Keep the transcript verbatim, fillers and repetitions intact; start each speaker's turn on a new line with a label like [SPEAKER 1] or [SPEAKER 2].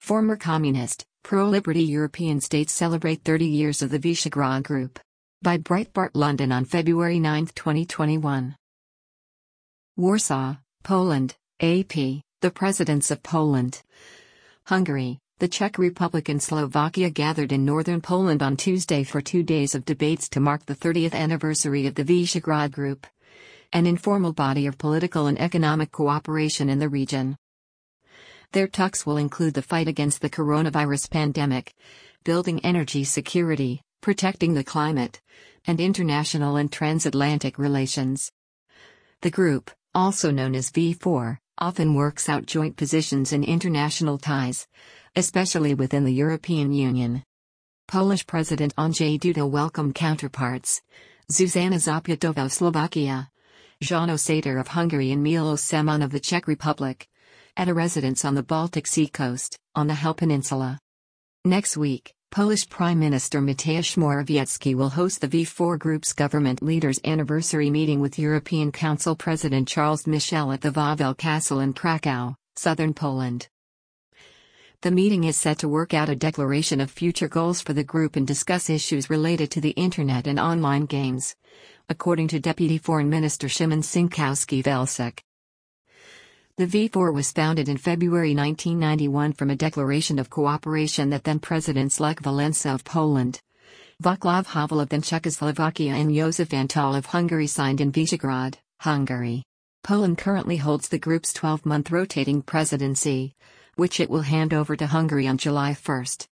[SPEAKER 1] Former communist, pro-liberty European states celebrate thirty years of the Visegrad Group. By Breitbart London on February ninth twenty twenty-one. Warsaw, Poland, A P, the presidents of Poland, Hungary, the Czech Republic and Slovakia gathered in northern Poland on Tuesday for two days of debates to mark the thirtieth anniversary of the Visegrad Group, an informal body of political and economic cooperation in the region. Their talks will include the fight against the coronavirus pandemic, building energy security, protecting the climate, and international and transatlantic relations. The group, also known as V four, often works out joint positions in international ties, especially within the European Union. Polish President Andrzej Duda welcomed counterparts, Zuzana Zapiatová of Slovakia, János Sátor of Hungary and Milos Zeman of the Czech Republic, at a residence on the Baltic Sea coast, on the Hel Peninsula. Next week, Polish Prime Minister Mateusz Morawiecki will host the V four Group's government leaders' anniversary meeting with European Council President Charles Michel at the Wawel Castle in Krakow, southern Poland. The meeting is set to work out a declaration of future goals for the group and discuss issues related to the Internet and online games, according to Deputy Foreign Minister Szymon Sinkowski-Welczak. The V four was founded in February nineteen ninety-one from a declaration of cooperation that then-Presidents Lech Walesa of Poland, Václav Havel of then Czechoslovakia and József Antall of Hungary signed in Visegrad, Hungary. Poland currently holds the group's twelve-month rotating presidency, which it will hand over to Hungary on July first.